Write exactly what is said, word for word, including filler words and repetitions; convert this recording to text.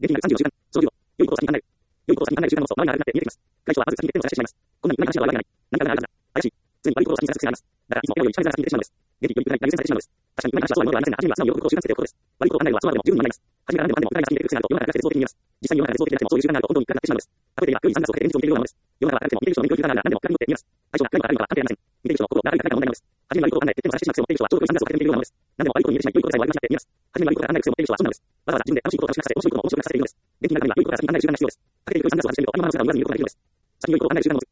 現金なるさんじゅうよじかん、その量、良いことを先に考える。良いことを先に考える習慣のその周りが悪くなって見えてきます。会長はまず先に点を差ししてしまいます。こんなに何か話は悪いわけがない。何かがあるから。怪しい。常に悪いことを先にさせる癖があります。だからいつも今より一番先に出てしまうのです。現金より暗い、投げ銭されてしまうのです。確かに今の話はそういうものではありませんが、初めには素直に喜ぶことを習慣づけておくことです。悪いことを考えるのはその後でも十分に学びます。初めから何でもかんでも暗いが先に出てくる癖があると世の中が絶望的に見えます。実際に世の中が絶望的であってもそういう習慣があると本当に暗くなってしまうのです。例えば今、良いサングラスをかけて現実を見ているようなものです。世の中は暗くても見ている人の免許がなら何でも暗くにとって見えます。対象が暗いのか明るいのかは関係ありません。見ている人の心が明るいか暗いかの問題なのです。初めに悪いことを考えて点を差ししてしまう癖を持っている人はちょうど良いサングラスをかけてみているようなものです。何でも悪いことに見えてしまい良いことさえも悪くなって見えます。初めに悪いことを考える癖を持っている人はそうなのです。わざわざ自分で楽しいことを楽しくさせ、面白いことも面白くさせているのです。現金なるためには良いことから先に考える習慣が必要です。かけている良いサングラスを始めると頭の中が無駄に見ることができるのです。先に良いことを考える習慣の